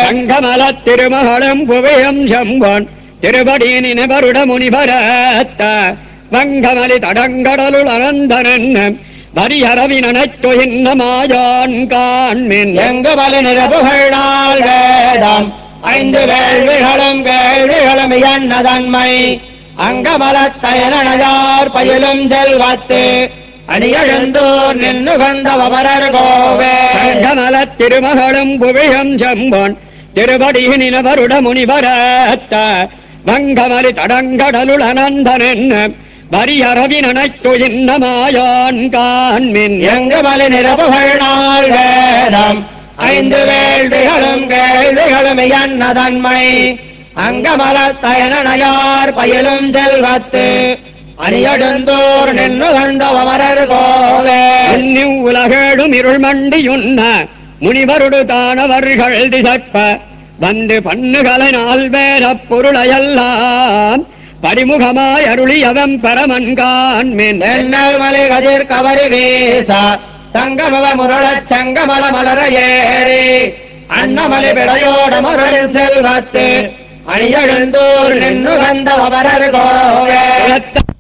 அங்கமலத் திருமகளும் புவியும் செம்பொன் திருபடியின வருட முனிவரத்த வங்கமலி தடங்கடலுள் அனந்தனன் வரியரவினனைத்து இன்னமாயான் காண்மின் எங்கு பல நிரபுகள் நாள் வேதம் ஐந்து கேள்விகளும் எண்ணதன்மை அங்கமலத்தயனார் பயிலும் செல்வத்து அணியெழுந்தோர் நின்று கந்தவரர் கோவே அங்கமலத் திருமகளும் புவியும் செம்பொன் திருபடியின வருட முனிவரத்த வங்கமலி தடங்கடலுள் அனந்தனன் வரியரவினனைத்து இன்னமாயான் காண்மின் எங்கு பல நிரபுகள் நாள் வேதம் ஐந்து கேள்விகளும் எண்ணதன்மை அங்கமலத்தயனார் பயிலும் செல்வத்து அணியெழுந்தோர் நின்று கந்தவரர் கோவே உலகேடும் இருள் மண்டியுண்ண முனிவருடு தானவர்கள் திசப்ப வந்து பண்ணுகலனால் வேற பொருளையெல்லாம் பரிமுகமாய் அருளியவம் பரமன் காண்மின் எண்ணல் மலை கதிர் கவரி வீச சங்கமவ முரளச் சங்கமல மலர ஏறி அன்னமலை விடையோட மலரில் செல்வத்து அணியெழுந்தோர் நின்று கந்தவரர் கோவே